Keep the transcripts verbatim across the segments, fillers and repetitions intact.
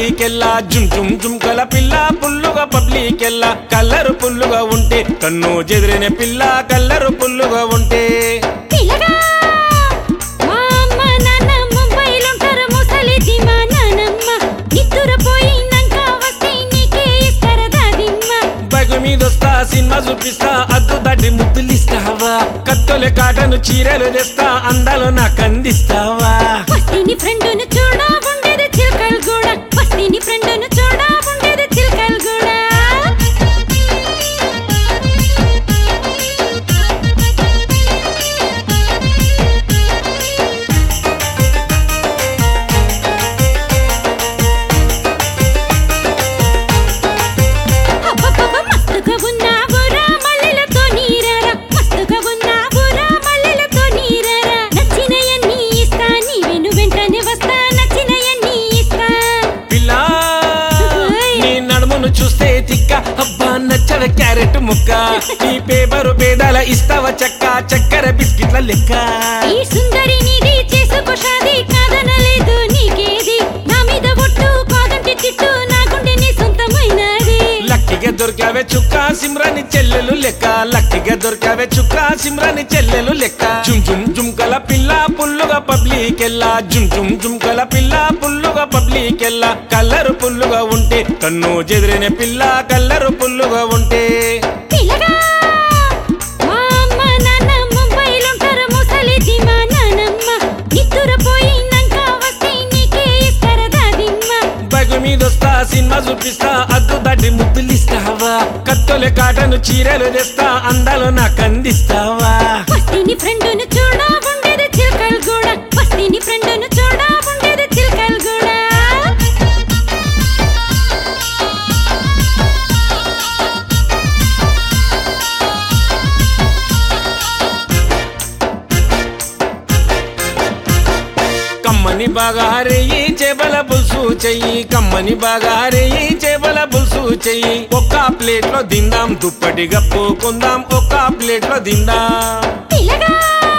పబ్లికెల్లా జుమ్ జుమ్ జుమ్కల పిల్ల పుల్లుగా పబ్లికెల్లా కల్లరు పుల్లుగా ఉంటే కన్ను చెదిరిన పిల్ల కల్లరు పుల్లుగా ఉంటే పిల్లగా మా అమ్మ నాన్న ముంబైలుంటారు ముసలి దిమా నానమ్మ నిద్దురపోయినాక వస్తే నీకే ఇస్తారు దాదిమ్మ బైకు మీదొస్తా సినిమా చూపిస్తా అద్దు దాటి ముద్దులిస్తావా కత్తొలే కాటను చీరలు తెస్తా అందాలు నాకు అందిస్తావా వస్తీని ఫ్రెండును చూడా ఉండేది చిలకలు కూడా వస్తీని ఫ్రెండును చూడా ఉండేది చిలకలు కూడా మస్తుగా ఉన్నావురా మల్లెలతో నీరారా మస్తుగా ఉన్నావురా మల్లెలతో నీరారా నచ్చినయన్ని ఇస్తా నీవెను వెంటనే వస్తా నచ్చినయన్ని ఇస్తా పిల్ల నీ నడుమును చూస్తే తిక్క అబ్బా నచ్చల క్యారెట్ ముక్క నీ పేపరు పేదాల ఇస్తావా చక్క చక్కెర బిస్కెట్ల లెక్క ఈ సుందరి నీది చేసుకో షాది కాదనలేదు నీకేది నా మీద ఒట్టు కాదంటే తిట్టు నా గుండె నీ సొంతమైనది లక్కిగా దొరికావే చుక్క సిమ్రాని చెల్లెలు లెక్క లక్కిగా దొరికావే చుక్క సిమ్రాని చెల్లెలు లెక్క జుమ్ జుమ్ జుమ్కల పిల్ల పుల్లుగా పబ్లికెల్లా జుమ్ జుమ్ జుమ్కల పిల్ల పుల్లుగా పబ్లికెల్లా కల్లరు పుల్లుగా ఉంటే కన్ను చెదిరిన పిల్ల కల్లరు పుల్లుగా ఉంటే పిల్లగా మా అమ్మ నాన్న ముంబైలుంటారు ముసలి దిమా నానమ్మ నిద్దురపోయినాక వస్తే నీకే ఇస్తారు దాదిమ్మ బైకు మీదొస్తా సినిమా చూపిస్తా అద్దు దాటి ముద్దులిస్తావా కత్తొలే కాటను చీరలు తెస్తా అందాలు నాకు అందిస్తావా వస్తీని ఫ్రెండును చూడా ఉండేది చిలకలు కూడా వస్తీని ఫ్రెండును చూడా ఉండేది చిలకలు కూడా కమ్మని బాగా హరేయి చేపల పులుసు చెయ్యి కమ్మని బాగా హరేయి చేపల పులుసు చెయ్యి ఒక్క ప్లేట్ లో దిందాం దుప్పటి గప్పుకుందాం ఒక్క ప్లేట్ లో దిందాం పిల్లగా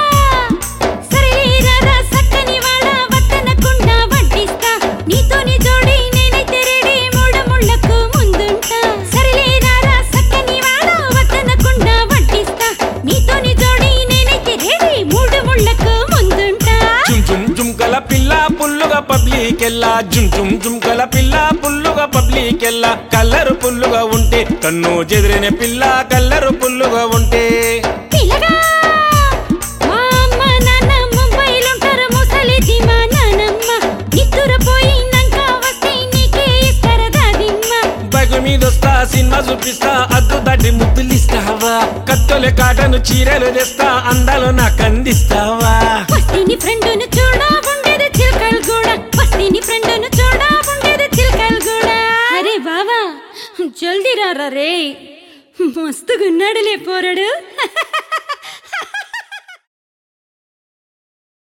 సరేరారా సక్కని వాడ వద్దనకుండా వడ్డిస్తా నీతోని జోడి నేనైతే రెడీ మూడ ముళ్ళకు ముందుంటా సరేరారా సక్కని వాడ వద్దనకుండా వడ్డిస్తా నీతోని జోడి నేనైతే రెడీ మూడు ముళ్ళకు ముందుంటా జుమ్ జుమ్ జుమ్కల పిల్ల పుల్లుగా పబ్లికెల్లా జుమ్ జుమ్ జుమ్కల పిల్ల పుల్లుగా పబ్లికెల్లా కల్లరు పుల్లుగా ఉంటే కన్ను చెదిరిన పిల్ల కల్లరు పుల్లుగా ఉంటే పిల్లగా మా అమ్మ నాన్న ముంబైలుంటారు ముసలి దిమా నానమ్మ నిద్దురపోయినాక వస్తే నీకే ఇస్తారు దాదిమ్మ బైకు మీదొస్తా సినిమా చూపిస్తా అద్దు దాటి ముద్దులిస్తావా కత్తొలే కాటను చీరలు తెస్తా అందాలు నాకు అందిస్తావా వస్తీని ఫ్రెండును చూడా ఉండేది చిలకలు కూడా వస్తీని ఫ్రెండును చూడా ఉండేది చిలకలు కూడా అరే బావా జల్దీ రారా రే మస్తుగున్నాడులే పోరడు